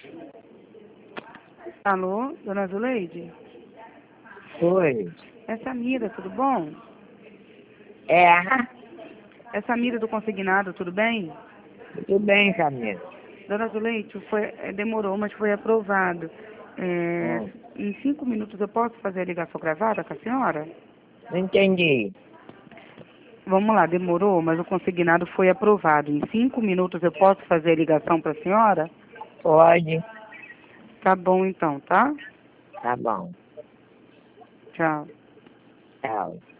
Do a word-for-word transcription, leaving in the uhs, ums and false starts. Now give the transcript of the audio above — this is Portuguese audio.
Alô, dona Zuleide? Oi. É Samira, tudo bom? É, É Samira do Consignado, tudo bem? tudo bem, Camila. Dona Zuleide, foi, é, demorou, mas foi aprovado. É, Hum, em cinco minutos eu posso fazer a ligação gravada com a senhora? não entendi. Vamos lá, demorou, mas o consignado foi aprovado. Em cinco minutos eu posso fazer a ligação para a senhora? Pode. Tá bom então, tá? Tá bom. Tchau. Tchau.